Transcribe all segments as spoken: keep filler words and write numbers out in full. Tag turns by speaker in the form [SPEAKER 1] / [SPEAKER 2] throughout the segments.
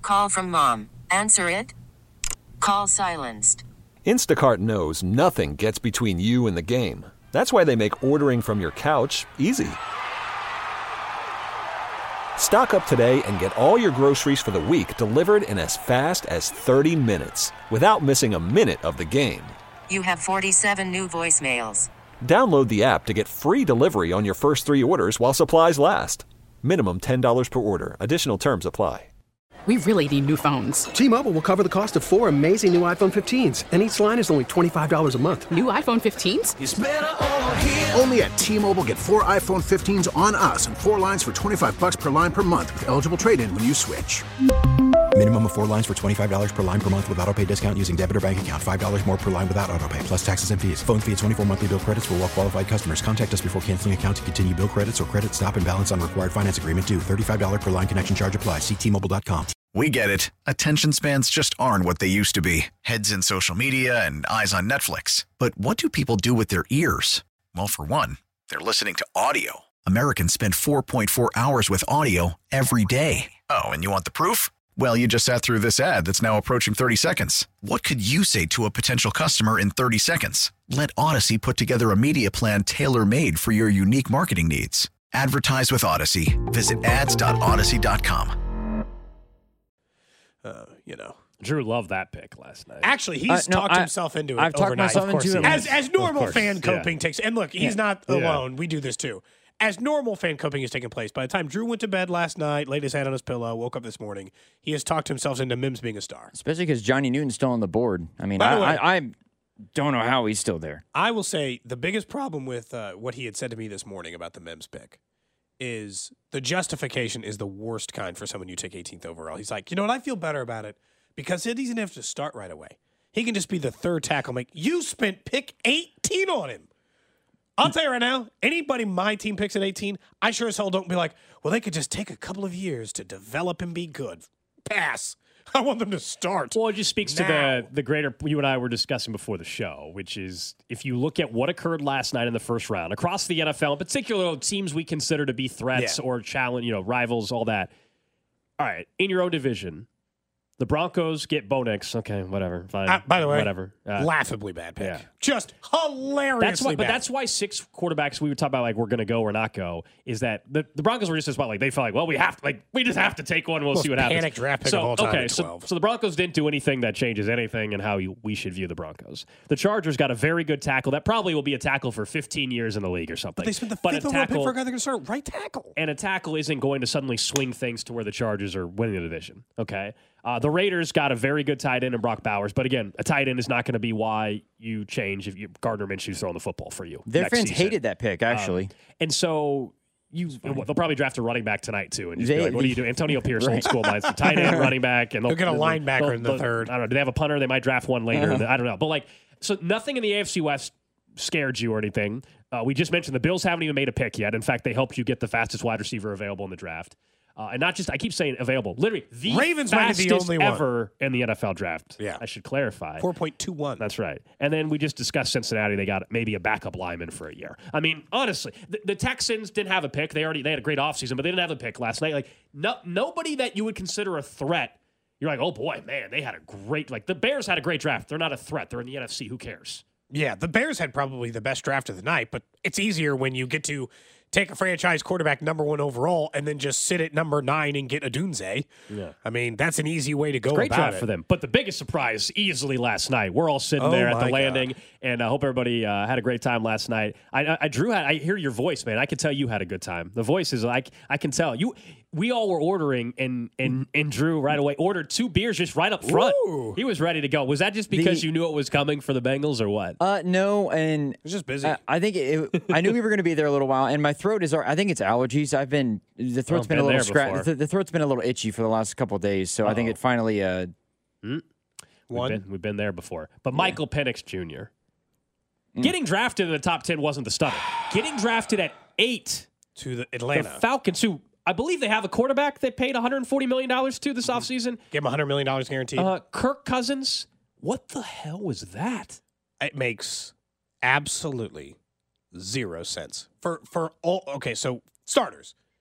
[SPEAKER 1] Call from mom. Answer it. Call silenced.
[SPEAKER 2] Instacart knows nothing gets between you and the game. That's why they make ordering from your couch easy. Stock up today and get all your groceries for the week delivered in as fast as thirty minutes without missing a minute of the game.
[SPEAKER 1] You have forty-seven new voicemails.
[SPEAKER 2] Download the app to get free delivery on your first three orders while supplies last. Minimum ten dollars per order. Additional terms apply.
[SPEAKER 3] We really need new phones.
[SPEAKER 4] T-Mobile will cover the cost of four amazing new iPhone fifteens, and each line is only twenty-five dollars a month.
[SPEAKER 3] New iPhone fifteens?
[SPEAKER 5] It's better over here.
[SPEAKER 6] Only at T-Mobile, get four iPhone fifteens on us and four lines for twenty-five bucks per line per month with eligible trade-in when you switch.
[SPEAKER 7] Minimum of four lines for twenty-five dollars per line per month with autopay discount using debit or bank account. five dollars more per line without autopay, plus taxes and fees. Phone fee at twenty-four monthly bill credits for well-qualified customers. Contact us before canceling account to continue bill credits or credit stop and balance on required finance agreement due. thirty-five dollars per line connection charge applies. See T Mobile dot com.
[SPEAKER 8] We get it. Attention spans just aren't what they used to be. Heads in social media and eyes on Netflix. But what do people do with their ears? Well, for one, they're listening to audio. Americans spend four point four hours with audio every day. Oh, and you want the proof? Well, you just sat through this ad that's now approaching thirty seconds. What could you say to a potential customer in thirty seconds? Let Odyssey put together a media plan tailor-made for your unique marketing needs. Advertise with Odyssey. Visit ads dot odyssey dot com.
[SPEAKER 9] Uh, you know,
[SPEAKER 10] Drew loved that pick last night.
[SPEAKER 9] Actually, he's
[SPEAKER 11] Uh, no,
[SPEAKER 9] talked
[SPEAKER 11] I-
[SPEAKER 9] himself into it
[SPEAKER 11] I've talked
[SPEAKER 9] overnight.
[SPEAKER 11] myself
[SPEAKER 9] Of course
[SPEAKER 11] into
[SPEAKER 9] he
[SPEAKER 11] it.
[SPEAKER 9] has. As as normal
[SPEAKER 10] course,
[SPEAKER 9] fan
[SPEAKER 10] yeah.
[SPEAKER 9] coping takes, and look, he's
[SPEAKER 11] Yeah.
[SPEAKER 9] not
[SPEAKER 10] Yeah.
[SPEAKER 9] alone. We do this too. As normal fan coping is taking place, by the time Drew went to bed last night, laid his head on his pillow, woke up this morning, he has talked himself into Mims being a star.
[SPEAKER 11] Especially because Johnny Newton's still on the board. I mean,
[SPEAKER 9] By
[SPEAKER 11] I,
[SPEAKER 9] the way-
[SPEAKER 11] I, I don't know how he's still there.
[SPEAKER 9] I will say the biggest problem with uh, what he had said to me this morning about the Mims pick is the justification is the worst kind for someone you take eighteenth overall. He's like, you know what? I feel better about it because he doesn't have to start right away. He can just be the third tackle. Make you spent pick eighteen on him. I'll tell you right now, anybody my team picks at eighteen, I sure as hell don't be like, well, they could just take a couple of years to develop and be good. Pass. I want them to start.
[SPEAKER 10] Well, it just speaks
[SPEAKER 9] now.
[SPEAKER 10] to the the greater you and I were discussing before the show, which is if you look at what occurred last night in the first round across the N F L, in particular teams we consider to be threats
[SPEAKER 9] Yeah.
[SPEAKER 10] or challenge, you know, rivals, all that. All right, in your own division, the Broncos get Bo Nix. Okay, whatever, fine.
[SPEAKER 9] Uh, by the way,
[SPEAKER 10] whatever. Uh,
[SPEAKER 9] laughably bad pick.
[SPEAKER 10] yeah.
[SPEAKER 9] Just hilariously
[SPEAKER 10] That's why,
[SPEAKER 9] bad.
[SPEAKER 10] but that's why six quarterbacks we would talk about like we're going to go or not go is that the, the Broncos were just as well like they felt like well we have to like we just have to take one. We'll
[SPEAKER 9] Most
[SPEAKER 10] see what happens.
[SPEAKER 9] panic draft pick
[SPEAKER 10] so
[SPEAKER 9] of all time
[SPEAKER 10] okay,
[SPEAKER 9] at
[SPEAKER 10] so,
[SPEAKER 9] twelve.
[SPEAKER 10] so the Broncos didn't do anything that changes anything in how you, we should view the Broncos. The Chargers got a very good tackle that probably will be a tackle for fifteen years in the league or something.
[SPEAKER 9] But they spent the
[SPEAKER 10] But
[SPEAKER 9] fifth
[SPEAKER 10] a
[SPEAKER 9] overall pick
[SPEAKER 10] tackle
[SPEAKER 9] for a guy they're going to start right tackle.
[SPEAKER 10] and a tackle isn't going to suddenly swing things to where the Chargers are winning the division. Okay. Uh, the Raiders got a very good tight end in Brock Bowers, but again, a tight end is not going to be why you change if you Gardner Minshew's throwing the football for you.
[SPEAKER 11] Their
[SPEAKER 10] next
[SPEAKER 11] fans
[SPEAKER 10] season.
[SPEAKER 11] hated that pick, actually.
[SPEAKER 10] Um, and so you they'll probably draft a running back tonight too, and just
[SPEAKER 11] They-
[SPEAKER 10] be like, "What do you do?" Antonio Pierce,
[SPEAKER 11] Right.
[SPEAKER 10] old school minds, the tight end, running back, and
[SPEAKER 9] They'll get a
[SPEAKER 10] they'll-
[SPEAKER 9] linebacker
[SPEAKER 10] they'll-
[SPEAKER 9] in the
[SPEAKER 10] they'll-
[SPEAKER 9] third.
[SPEAKER 10] I don't know. Do they have a punter? They might draft one later.
[SPEAKER 11] Uh-huh.
[SPEAKER 10] I don't know. But like, so nothing in the A F C West scared you or anything. Uh, we just mentioned the Bills haven't even made a pick yet. In fact, they helped you get the fastest wide receiver available in the draft. Uh, and not just, I keep saying available, literally the
[SPEAKER 9] Ravens might be
[SPEAKER 10] fastest
[SPEAKER 9] the only one.
[SPEAKER 10] ever in the N F L draft.
[SPEAKER 9] Yeah.
[SPEAKER 10] I should clarify.
[SPEAKER 9] four point two one.
[SPEAKER 10] That's right. And then we just discussed Cincinnati. They got maybe a backup lineman for a year. I mean, honestly, the, the Texans didn't have a pick. They already they had a great offseason, but they didn't have a pick last night. Like no, nobody that you would consider a threat. You're like, oh boy, man, they had a great like the Bears had a great draft. They're not a threat. They're in the N F C. Who cares?
[SPEAKER 9] Yeah, the Bears had probably the best draft of the night, but it's easier when you get to take a franchise quarterback number one overall and then just sit at number nine and get a Dunze.
[SPEAKER 10] Yeah.
[SPEAKER 9] I mean, that's an easy way to go
[SPEAKER 10] Great
[SPEAKER 9] about
[SPEAKER 10] draft
[SPEAKER 9] it.
[SPEAKER 10] for them. But the biggest surprise easily last night. We're all sitting
[SPEAKER 9] Oh
[SPEAKER 10] there at
[SPEAKER 9] my
[SPEAKER 10] the landing,
[SPEAKER 9] God.
[SPEAKER 10] and I hope everybody uh, had a great time last night. I, I, I Drew, had, I hear your voice, man. I can tell you had a good time. The voice is like I can tell you. We all were ordering, and and and Drew right away ordered two beers just right up front.
[SPEAKER 9] Ooh.
[SPEAKER 10] He was ready to go. Was that just because
[SPEAKER 11] The-
[SPEAKER 10] you knew it was coming for the Bengals, or what?
[SPEAKER 11] Uh, no, and
[SPEAKER 9] It's just busy.
[SPEAKER 11] I, I think it, it- I knew we were going to be there a little while, and my throat is. I think it's allergies. I've been the throat's
[SPEAKER 10] Oh,
[SPEAKER 11] been, a
[SPEAKER 10] been
[SPEAKER 11] little
[SPEAKER 10] there
[SPEAKER 11] scratched.
[SPEAKER 10] before.
[SPEAKER 11] The, the throat's been a little itchy for the last couple of days, so I think
[SPEAKER 10] Uh-oh.
[SPEAKER 11] it finally. Uh,
[SPEAKER 10] We've
[SPEAKER 9] One.
[SPEAKER 10] been, we've been there before. But Michael Penix Junior Getting drafted in the top ten wasn't the stunner. Getting drafted at eight.
[SPEAKER 9] to the
[SPEAKER 10] The
[SPEAKER 9] Atlanta.
[SPEAKER 10] Falcons, who I believe they have a quarterback they paid one hundred forty million dollars to this offseason.
[SPEAKER 9] Give him one hundred million dollars guaranteed.
[SPEAKER 10] Uh, Kirk Cousins. What the hell was that?
[SPEAKER 9] It makes absolutely zero sense. For for all okay, so starters.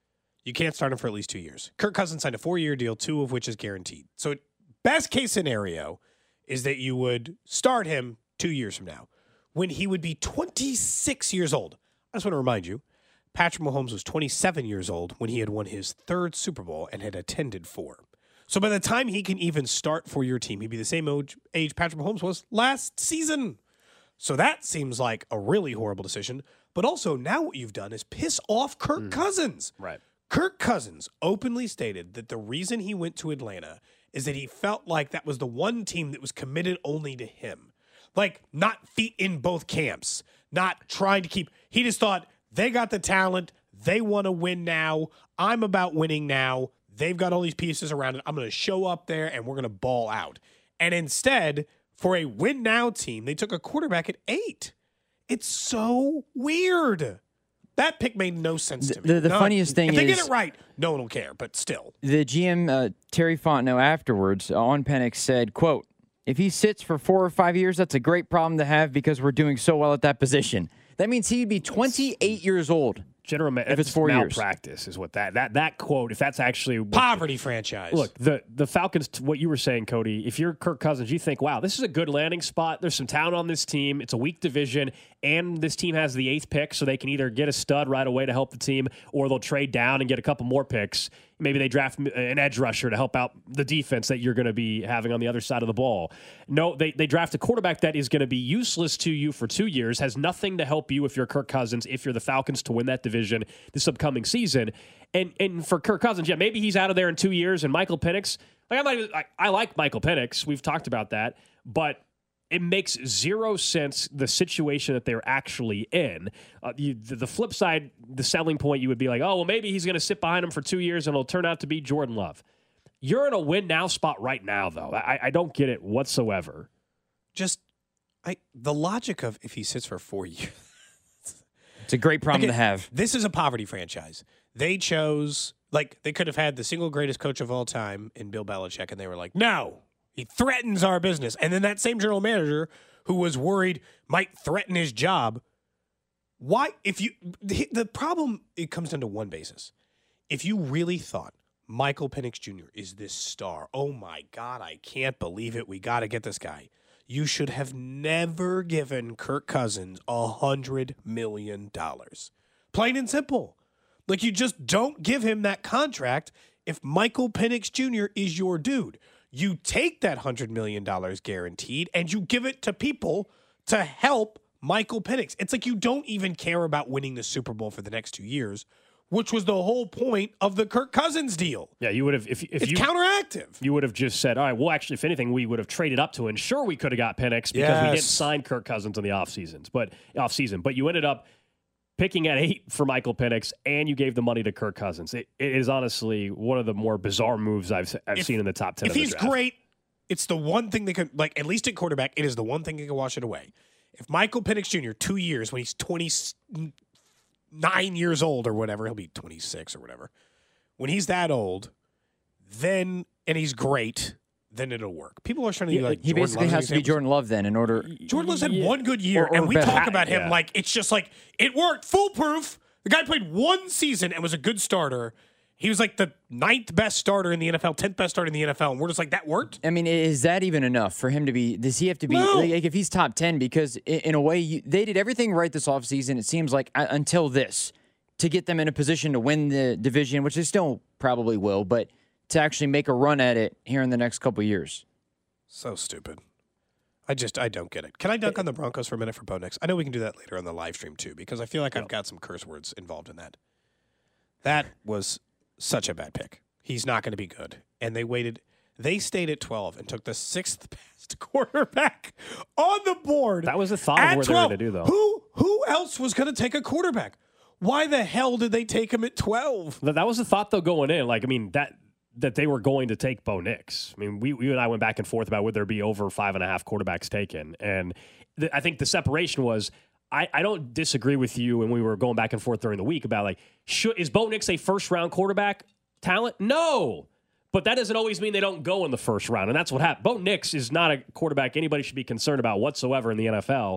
[SPEAKER 9] you can't start him for at least two years. Kirk Cousins signed a four-year deal, two of which is guaranteed. So best case scenario is that you would start him two years from now when he would be twenty-six years old. I just want to remind you, Patrick Mahomes was twenty-seven years old when he had won his third Super Bowl and had attended four. So by the time he can even start for your team, he'd be the same age Patrick Mahomes was last season. So that seems like a really horrible decision. But also now what you've done is piss off Kirk mm. Cousins.
[SPEAKER 10] Right.
[SPEAKER 9] Kirk Cousins openly stated that the reason he went to Atlanta is that he felt like that was the one team that was committed only to him. Like, not feet in both camps, not trying to keep. He just thought, they got the talent. They want to win now. I'm about winning now. They've got all these pieces around it. I'm going to show up there, and we're going to ball out. And instead, for a win now team, they took a quarterback at eight. It's so weird. That pick made no sense to me.
[SPEAKER 11] The, the
[SPEAKER 9] None.
[SPEAKER 11] funniest thing
[SPEAKER 9] if they
[SPEAKER 11] is,
[SPEAKER 9] get it right, no one will care, but still.
[SPEAKER 11] The G M, uh, Terry Fontenot, afterwards on Penix said, quote, if he sits for four or five years, that's a great problem to have because we're doing so well at that position. That means he'd be twenty-eight years old.
[SPEAKER 10] General ma-
[SPEAKER 11] if it's four
[SPEAKER 10] malpractice
[SPEAKER 11] years.
[SPEAKER 10] is what that that that quote, if that's actually what,
[SPEAKER 9] poverty franchise.
[SPEAKER 10] Look, the the Falcons, what you were saying, Cody, if you're Kirk Cousins, you think, wow, this is a good landing spot. There's some talent on this team. It's a weak division, and this team has the eighth pick, so they can either get a stud right away to help the team, or they'll trade down and get a couple more picks. Maybe they draft an edge rusher to help out the defense that you're going to be having on the other side of the ball. No, they, they draft a quarterback that is going to be useless to you for two years, has nothing to help you if you're Kirk Cousins, if you're the Falcons, to win that division this upcoming season. And and for Kirk Cousins, yeah, maybe he's out of there in two years. And Michael Penix, like I'm not even, I, I like Michael Penix. We've talked about that. But it makes zero sense, the situation that they're actually in. Uh, you, the, the flip side, the selling point, you would be like, oh, well, maybe he's going to sit behind him for two years and it'll turn out to be Jordan Love. You're in a win-now spot right now, though. I, I don't get it whatsoever.
[SPEAKER 9] Just I the logic of if he sits for four years.
[SPEAKER 11] It's a great problem
[SPEAKER 9] Again,
[SPEAKER 11] to have.
[SPEAKER 9] This is a poverty franchise. They chose, like, they could have had the single greatest coach of all time in Bill Belichick, and they were like, no. He threatens our business. And then that same general manager who was worried might threaten his job. Why? If you, the, the problem, it comes down to one basis. If you really thought Michael Penix Junior is this star, oh my God, I can't believe it. We got to get this guy. You should have never given Kirk Cousins a hundred million dollars. Plain and simple. Like, you just don't give him that contract if Michael Penix Junior is your dude. You take that one hundred million dollars guaranteed and you give it to people to help Michael Penix. It's like you don't even care about winning the Super Bowl for the next two years, which was the whole point of the Kirk Cousins deal.
[SPEAKER 10] Yeah, you would have, if, if
[SPEAKER 9] it's
[SPEAKER 10] you
[SPEAKER 9] counteractive.
[SPEAKER 10] You would have just said, all right, well, actually, if anything, we would have traded up to ensure we could have got Penix because
[SPEAKER 9] yes.
[SPEAKER 10] we didn't sign Kirk Cousins in the off seasons, but off season. But you ended up picking at eight for Michael Penix, and you gave the money to Kirk Cousins. It, it is honestly one of the more bizarre moves I've I've
[SPEAKER 9] if,
[SPEAKER 10] seen in the top ten.
[SPEAKER 9] If
[SPEAKER 10] of the
[SPEAKER 9] he's
[SPEAKER 10] draft. Great,
[SPEAKER 9] it's the one thing they can, like, at least at quarterback, it is the one thing that can wash it away. If Michael Penix Junior, two years when he's twenty-nine years old or whatever, he'll be twenty-six or whatever. When he's that old, then, and he's great, then it'll work. People are trying to
[SPEAKER 11] yeah,
[SPEAKER 9] be like,
[SPEAKER 11] he
[SPEAKER 9] Jordan
[SPEAKER 11] basically
[SPEAKER 9] Love's
[SPEAKER 11] has to be Jordan Love then in order.
[SPEAKER 9] Jordan Love's had
[SPEAKER 11] yeah.
[SPEAKER 9] one good year,
[SPEAKER 11] or, or
[SPEAKER 9] and we
[SPEAKER 11] better.
[SPEAKER 9] talk about him
[SPEAKER 10] yeah.
[SPEAKER 9] like it's just like, it worked, foolproof. The guy played one season and was a good starter. He was like the ninth best starter in the N F L, tenth best starter in the N F L, and we're just like, that worked?
[SPEAKER 11] I mean, is that even enough for him to be, does he have to be,
[SPEAKER 9] No.
[SPEAKER 11] like, if he's top ten, because in a way, you, they did everything right this offseason, it seems like, uh, until this, to get them in a position to win the division, which they still probably will, but to actually make a run at it here in the next couple of years.
[SPEAKER 9] So stupid. I just, I don't get it. Can I dunk on the Broncos for a minute for Bo Nix? I know we can do that later on the live stream too, because I feel like I've got some curse words involved in that. That was such a bad pick. He's not going to be good. And they waited, they stayed at twelve and took the sixth best quarterback on the board.
[SPEAKER 10] That was the thought of what they were going to do, though.
[SPEAKER 9] Who, who else was going to take a quarterback? Why the hell did they take him at twelve?
[SPEAKER 10] That was the thought, though, going in. Like, I mean, that that they were going to take Bo Nix. I mean, we, we and I went back and forth about would there be over five and a half quarterbacks taken. And th- I think the separation was, I, I don't disagree with you, and we were going back and forth during the week about, like, should, is Bo Nix a first-round quarterback talent? No. But that doesn't always mean they don't go in the first round, and that's what happened. Bo Nix is not a quarterback anybody should be concerned about whatsoever in the N F L.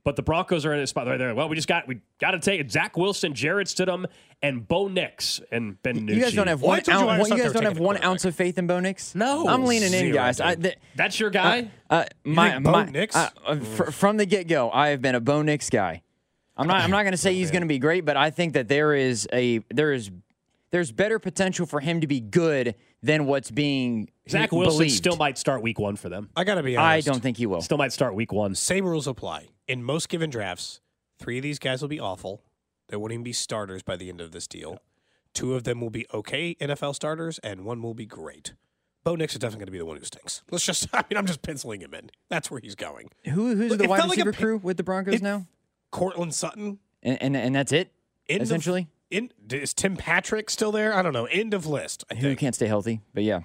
[SPEAKER 10] But the Broncos are in a spot right there. Well, we just got we got to take Zach Wilson, Jarrett Stidham, and Bo Nix and Ben Nucci.
[SPEAKER 11] You guys don't have
[SPEAKER 9] Well, I
[SPEAKER 11] one.
[SPEAKER 9] told you I
[SPEAKER 11] ounce,
[SPEAKER 9] thought
[SPEAKER 11] you
[SPEAKER 9] they
[SPEAKER 11] guys
[SPEAKER 9] were
[SPEAKER 11] don't have
[SPEAKER 9] taking a
[SPEAKER 11] one
[SPEAKER 9] quarterback.
[SPEAKER 11] ounce of faith in Bo Nix.
[SPEAKER 10] No,
[SPEAKER 11] I'm leaning in,
[SPEAKER 10] zero,
[SPEAKER 11] guys. I,
[SPEAKER 10] dude.
[SPEAKER 11] th-
[SPEAKER 10] That's your guy.
[SPEAKER 11] uh, my,
[SPEAKER 9] think Bo
[SPEAKER 11] my,
[SPEAKER 9] Nix?
[SPEAKER 11] uh, uh, fr- from the get go, I have been a Bo Nix guy. I'm not. I'm not going to say he's going to be great, but I think that there is a there is there's better potential for him to be good than what's being
[SPEAKER 10] Zach Wilson
[SPEAKER 11] believed.
[SPEAKER 10] still might start week one for them.
[SPEAKER 9] I got to be
[SPEAKER 11] I
[SPEAKER 9] honest.
[SPEAKER 11] don't think he will.
[SPEAKER 10] Still might start week one.
[SPEAKER 9] Same rules apply. In most given drafts, three of these guys will be awful. They won't even be starters by the end of this deal. Two of them will be okay N F L starters, and one will be great. Bo Nix is definitely going to be the one who stinks. Let's just, I mean, I'm just penciling him in. That's where he's going.
[SPEAKER 11] Who who's
[SPEAKER 9] Look,
[SPEAKER 11] the
[SPEAKER 9] it
[SPEAKER 11] wide
[SPEAKER 9] felt like a
[SPEAKER 11] receiver
[SPEAKER 9] pi-
[SPEAKER 11] crew with the Broncos
[SPEAKER 9] it-
[SPEAKER 11] now?
[SPEAKER 9] Cortland Sutton.
[SPEAKER 11] And and, and that's it.
[SPEAKER 9] End
[SPEAKER 11] essentially,
[SPEAKER 9] Of, in, is Tim Patrick still there? I don't know. End of list, I
[SPEAKER 11] who
[SPEAKER 9] think.
[SPEAKER 11] can't stay healthy, but yeah.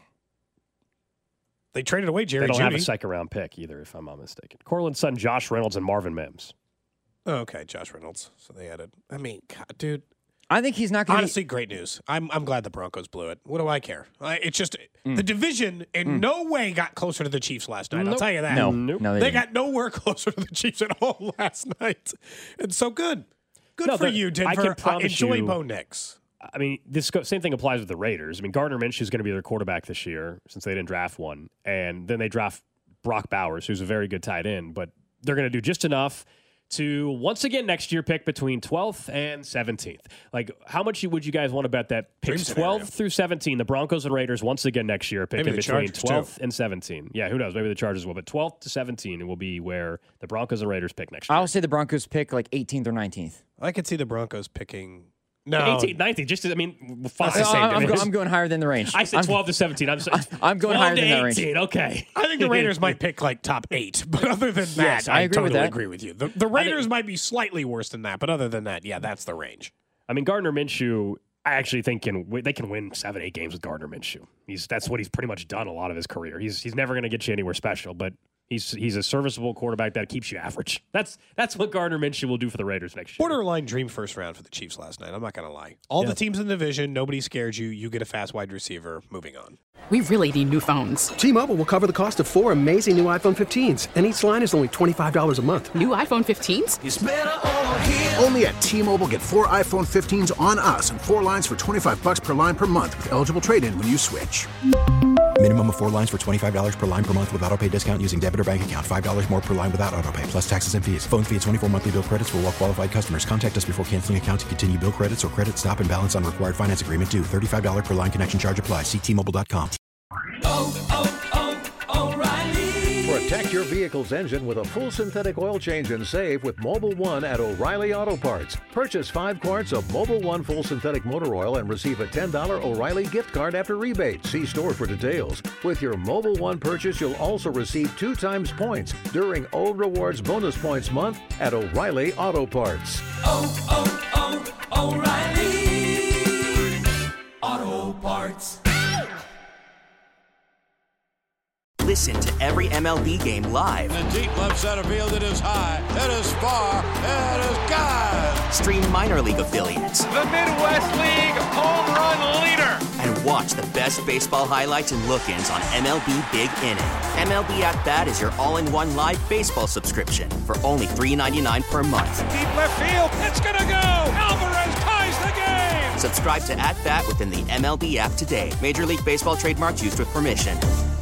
[SPEAKER 9] They traded away Jerry
[SPEAKER 10] They don't
[SPEAKER 9] Jeudy.
[SPEAKER 10] have a second round pick either, if I'm not mistaken. Cortland Sutton, Josh Reynolds, and Marvin Mims.
[SPEAKER 9] Oh, okay, Josh Reynolds. So they added. I mean, God, dude.
[SPEAKER 11] I think he's not going to
[SPEAKER 9] Honestly, great news. I'm I'm glad the Broncos blew it. What do I care? I, it's just
[SPEAKER 11] Mm.
[SPEAKER 9] the division in no way got closer to the Chiefs last night. I'll tell you that.
[SPEAKER 11] No,
[SPEAKER 10] Nope.
[SPEAKER 11] no, they,
[SPEAKER 9] They
[SPEAKER 11] didn't.
[SPEAKER 9] got nowhere closer to the Chiefs at all last night. And so good. Good
[SPEAKER 10] No,
[SPEAKER 9] for
[SPEAKER 10] the-
[SPEAKER 9] you,
[SPEAKER 10] I
[SPEAKER 9] Denver.
[SPEAKER 10] can
[SPEAKER 9] Uh,
[SPEAKER 10] promise
[SPEAKER 9] enjoy
[SPEAKER 10] you-
[SPEAKER 9] Bo Nix.
[SPEAKER 10] I mean, this go- same thing applies with the Raiders. I mean, Gardner Minshew is going to be their quarterback this year since they didn't draft one. And then they draft Brock Bowers, who's a very good tight end. But they're going to do just enough to, once again, next year pick between twelfth and seventeenth. Like, how much would you guys want to bet that
[SPEAKER 9] Dream
[SPEAKER 10] picks
[SPEAKER 9] scenario.
[SPEAKER 10] twelve through seventeen, the Broncos and Raiders, once again next year, picking
[SPEAKER 9] Maybe the
[SPEAKER 10] between
[SPEAKER 9] Chargers, too.
[SPEAKER 10] twelfth and seventeen? Yeah, who knows? Maybe the Chargers will. But twelfth to seventeen will be where the Broncos and Raiders pick next year.
[SPEAKER 11] I'll say the Broncos pick like eighteenth or nineteenth.
[SPEAKER 9] I could see the Broncos picking. No.
[SPEAKER 10] eighteenth, nineteenth, just, I mean, fine.
[SPEAKER 9] That's the same
[SPEAKER 11] I'm, I'm,
[SPEAKER 9] division.
[SPEAKER 11] go- I'm going higher than the range.
[SPEAKER 10] I said
[SPEAKER 11] I'm-
[SPEAKER 10] twelve to seventeen. I'm, sorry.
[SPEAKER 11] I'm going
[SPEAKER 10] twelve
[SPEAKER 11] higher
[SPEAKER 10] to
[SPEAKER 11] than that range.
[SPEAKER 10] eighteen. Okay.
[SPEAKER 9] I think the Raiders might pick like top eight, but other than that,
[SPEAKER 11] Yes, I
[SPEAKER 9] I,
[SPEAKER 11] agree
[SPEAKER 9] totally
[SPEAKER 11] with that.
[SPEAKER 9] agree with you. The, the Raiders might be slightly worse than that, but other than that, yeah, that's the range.
[SPEAKER 10] I mean, Gardner Minshew, I actually think can wi- they can win seven, eight games with Gardner Minshew. He's that's what he's pretty much done a lot of his career. He's he's never going to get you anywhere special, but he's he's a serviceable quarterback that keeps you average. That's that's what Gardner Minshew will do for the Raiders next year.
[SPEAKER 9] Borderline dream first round for the Chiefs last night. I'm not going to lie. All
[SPEAKER 10] Yeah.
[SPEAKER 9] the teams in the division, nobody scared you. You get a fast wide receiver. Moving on.
[SPEAKER 3] We really need new phones.
[SPEAKER 4] T-Mobile will cover the cost of four amazing new iPhone fifteens, and each line is only twenty-five dollars a month.
[SPEAKER 3] New iPhone fifteens?
[SPEAKER 6] Only at T-Mobile, get four iPhone fifteens on us and four lines for twenty-five bucks per line per month with eligible trade-in when you switch.
[SPEAKER 7] Minimum of four lines for twenty-five dollars per line per month with autopay discount using debit or bank account. five dollars more per line without autopay, plus taxes and fees. Phone fee at twenty-four monthly bill credits for well-qualified customers. Contact us before canceling account to continue bill credits or credit stop and balance on required finance agreement due. thirty-five dollars per line connection charge applies. See T Mobile dot com.
[SPEAKER 5] Protect your vehicle's engine with a full synthetic oil change and save with Mobile One at O'Reilly Auto Parts. Purchase five quarts of Mobile One full synthetic motor oil and receive a ten dollars O'Reilly gift card after rebate. See store for details. With your Mobile One purchase, you'll also receive two times points during O Rewards Bonus Points Month at O'Reilly Auto Parts.
[SPEAKER 12] Oh, oh, oh, O'Reilly Auto Parts.
[SPEAKER 13] Listen to every M L B game live.
[SPEAKER 14] In the deep left center field, it is high, it is far, it is gone.
[SPEAKER 13] Stream minor league affiliates.
[SPEAKER 15] The Midwest League home run leader.
[SPEAKER 13] And watch the best baseball highlights and look-ins on M L B Big Inning. M L B At Bat is your all-in-one live baseball subscription for only three ninety-nine per month.
[SPEAKER 15] Deep left field, it's gonna go. Alvarez ties the game.
[SPEAKER 13] Subscribe to At Bat within the M L B app today. Major League Baseball trademarks used with permission.